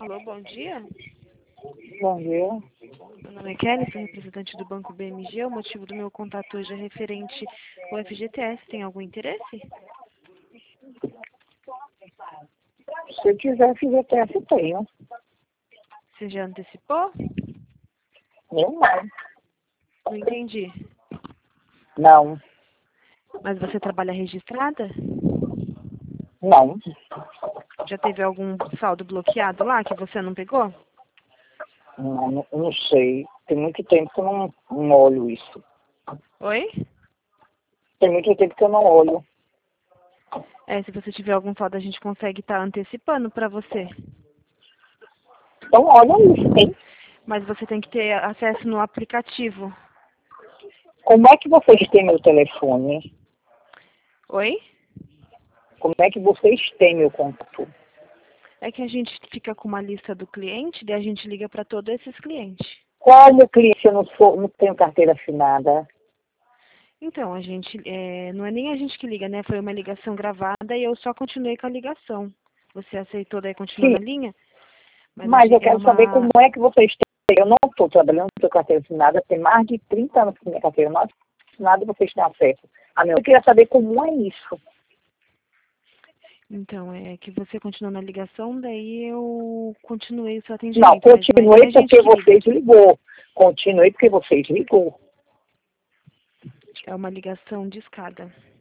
Alô, bom dia. Bom dia. Meu nome é Kelly, sou representante do Banco BMG. O motivo do meu contato hoje é referente ao FGTS. Tem algum interesse? Se quiser FGTS, eu tenho. Você já antecipou? Eu não. Não entendi. Não. Mas você trabalha registrada? Não. Já teve algum saldo bloqueado lá que você não pegou? Não sei. Tem muito tempo que eu não olho isso. Oi? Tem muito tempo que eu não olho. Se você tiver algum saldo, a gente consegue estar antecipando para você. Então, olha isso, hein? Mas você tem que ter acesso no aplicativo. Como é que vocês têm meu telefone? Oi? Como é que vocês têm meu contato? É que a gente fica com uma lista do cliente e a gente liga para todos esses clientes. Qual é o meu cliente? Eu não tenho carteira assinada. Então, não é nem a gente que liga, né? Foi uma ligação gravada e eu só continuei com a ligação. Você aceitou daí continuar Sim, na linha? Mas mas eu quero saber como é que vocês têm. Eu não estou trabalhando com carteira assinada. Tem mais de 30 anos que minha carteira não é assinada e vocês têm acesso. Eu queria saber como é isso. Então, é que você continuou na ligação, daí eu continuei o seu Não, atendimento, mas não é nem continuei a gente porque que liga. vocês ligou. Continuei porque vocês ligou. É uma ligação de escada.